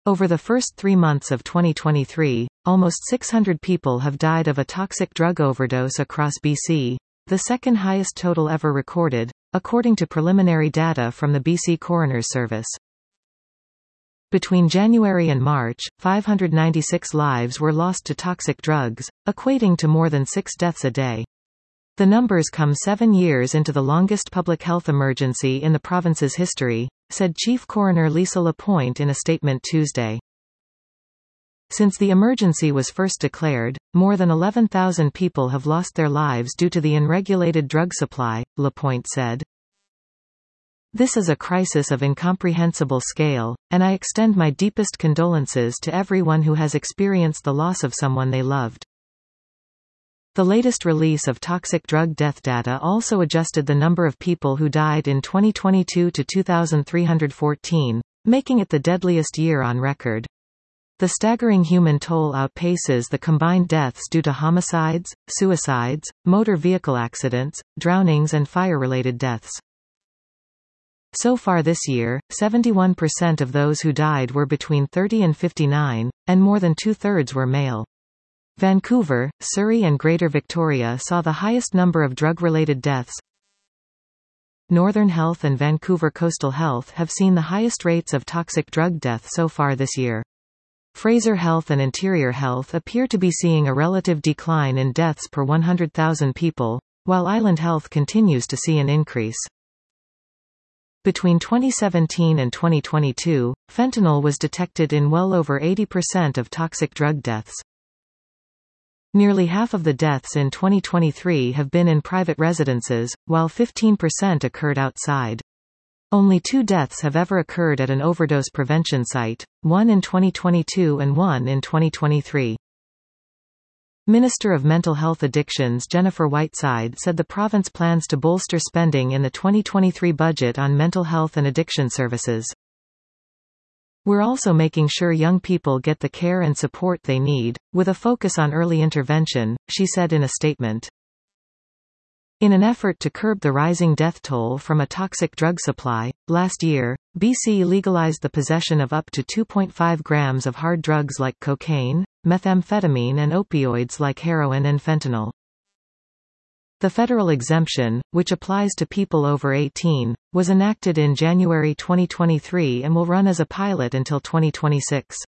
Over the first 3 months of 2023, almost 600 people have died of a toxic drug overdose across BC, the second highest total ever recorded, according to preliminary data from the BC Coroner's Service. Between January and March, 596 lives were lost to toxic drugs, equating to more than 6 deaths a day. The numbers come 7 years into the longest public health emergency in the province's history, said Chief Coroner Lisa Lapointe in a statement Tuesday. Since the emergency was first declared, more than 11,000 people have lost their lives due to the unregulated drug supply, Lapointe said. This is a crisis of incomprehensible scale, and I extend my deepest condolences to everyone who has experienced the loss of someone they loved. The latest release of toxic drug death data also adjusted the number of people who died in 2022 to 2,314, making it the deadliest year on record. The staggering human toll outpaces the combined deaths due to homicides, suicides, motor vehicle accidents, drownings and fire-related deaths. So far this year, 71% of those who died were between 30 and 59, and more than two-thirds were male. Vancouver, Surrey and Greater Victoria saw the highest number of drug-related deaths. Northern Health and Vancouver Coastal Health have seen the highest rates of toxic drug death so far this year. Fraser Health and Interior Health appear to be seeing a relative decline in deaths per 100,000 people, while Island Health continues to see an increase. Between 2017 and 2022, fentanyl was detected in well over 80% of toxic drug deaths. Nearly half of the deaths in 2023 have been in private residences, while 15% occurred outside. Only 2 deaths have ever occurred at an overdose prevention site, one in 2022 and one in 2023. Minister of Mental Health Addictions Jennifer Whiteside said the province plans to bolster spending in the 2023 budget on mental health and addiction services. We're also making sure young people get the care and support they need, with a focus on early intervention, she said in a statement. In an effort to curb the rising death toll from a toxic drug supply, last year, BC legalized the possession of up to 2.5 grams of hard drugs like cocaine, methamphetamine and opioids like heroin and fentanyl. The federal exemption, which applies to people over 18, was enacted in January 2023 and will run as a pilot until 2026.